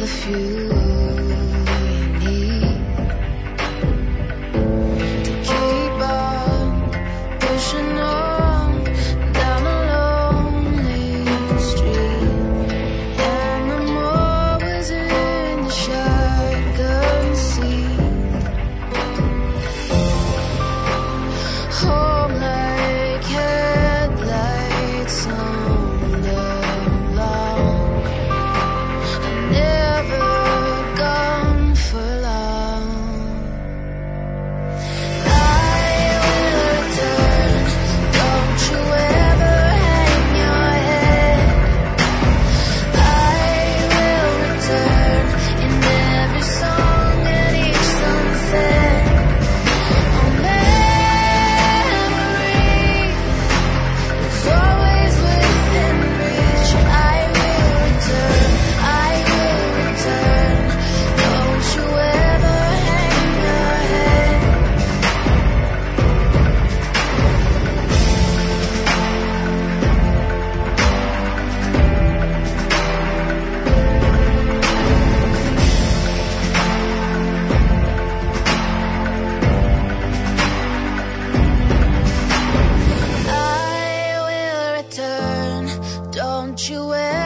the few you need to keep on pushing on down a lonely street. And I'm always in the shotgun seat, home like headlights on the lawn. Never gone for long. I will return. Don't you ever hang your head. I will return in every song and each sunset. Oh, memory is always within reach. I will return. I will return. Don't you ever hang your head. I will return. Don't you ever